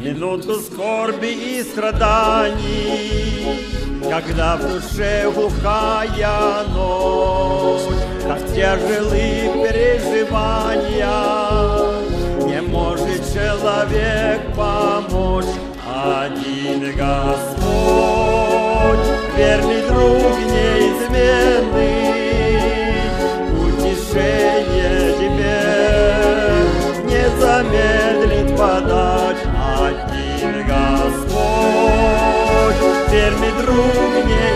минуту скорби и страданий, когда в душе глухая ночь, как тяжелые переживания, не может человек помочь. Один Господь, верный друг неизменный, утешение тебе не замедлит подать. Один Господь, верный друг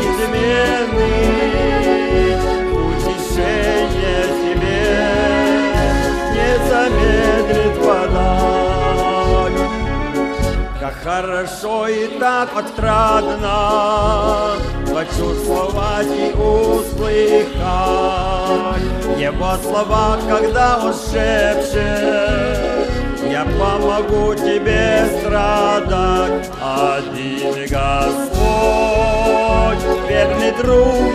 неизменный, утешение тебе не замедлит подать. Как хорошо и так отрадно почувствовать и услыхать Его слова, когда Он шепчет: я помогу тебе страдать. Один Господь, верный друг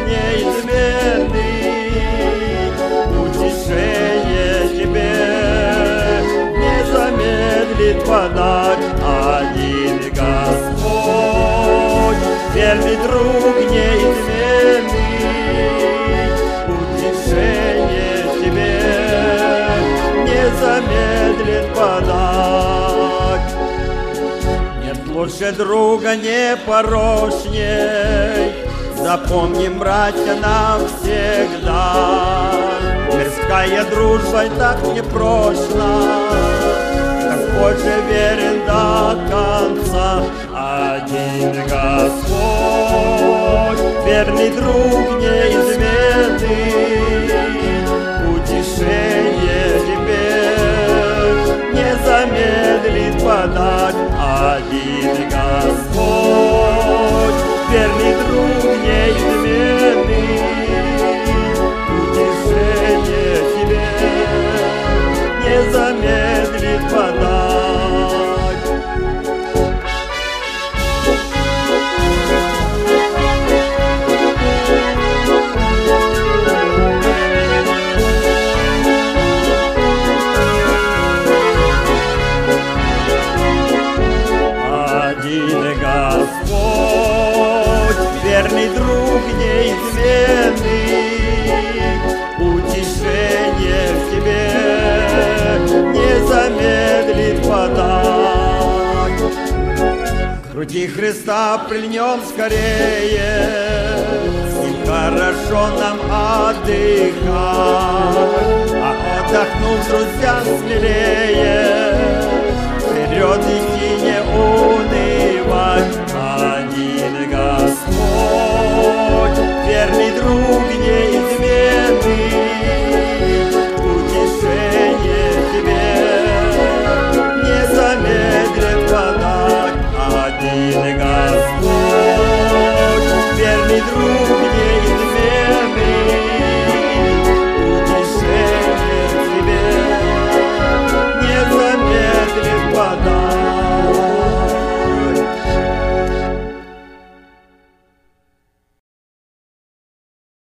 неизменный, утешение тебе не замедлит подать. Один Господь, верный друг неизменный, утешение тебе не замедлит подать. Нет лучше друга непорочней, запомним, братья, навсегда. Мирская дружба так непрочна, Господь же верен до конца. Один Господь, верный друг неизменный, утешение тебе не замедлит подать. Один Господь, верный друг неизменный, утешение тебе не замедлит подать. Один Господь, верный друг неизменный, утешение в тебе не замедлит подать. К груди Христа прильнем скорее, с Ним хорошо нам отдыхать, а отдохнув, друзья, смелее